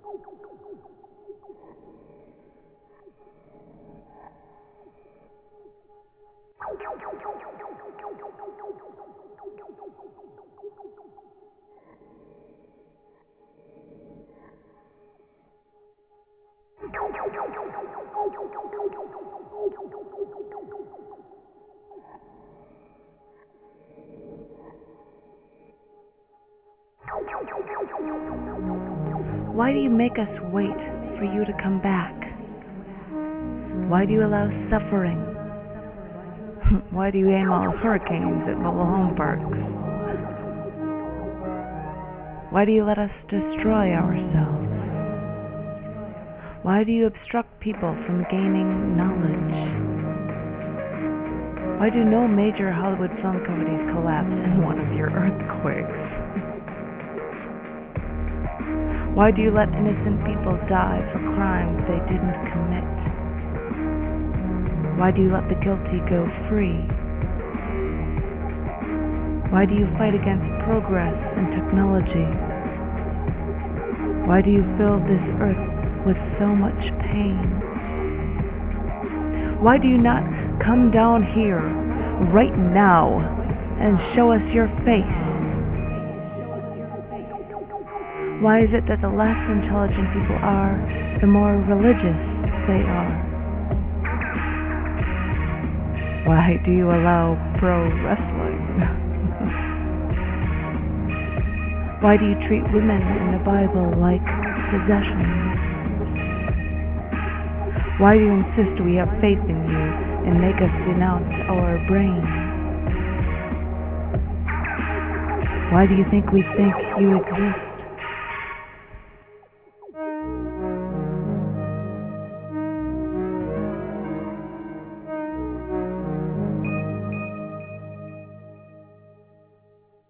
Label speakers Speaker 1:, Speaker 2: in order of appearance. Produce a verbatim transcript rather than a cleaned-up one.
Speaker 1: Why do you make us wait for you to come back? Why do you allow suffering? Why do you aim all hurricanes at mobile home parks? Why do you let us destroy ourselves? Why do you obstruct people from gaining knowledge? Why do no major Hollywood film companies collapse in one of your earthquakes? Why do you let innocent people die for crimes they didn't commit? Why do you let the guilty go free? Why do you fight against progress and technology? Why do you fill this earth with so much pain? Why do you not come down here right now and show us your face? Why is it that the less intelligent people are, the more religious they are? Why do you allow pro wrestling? Why do you treat women in the Bible like possessions? Why do you insist we have faith in you and make us denounce our brains? Why do you think we think you exist?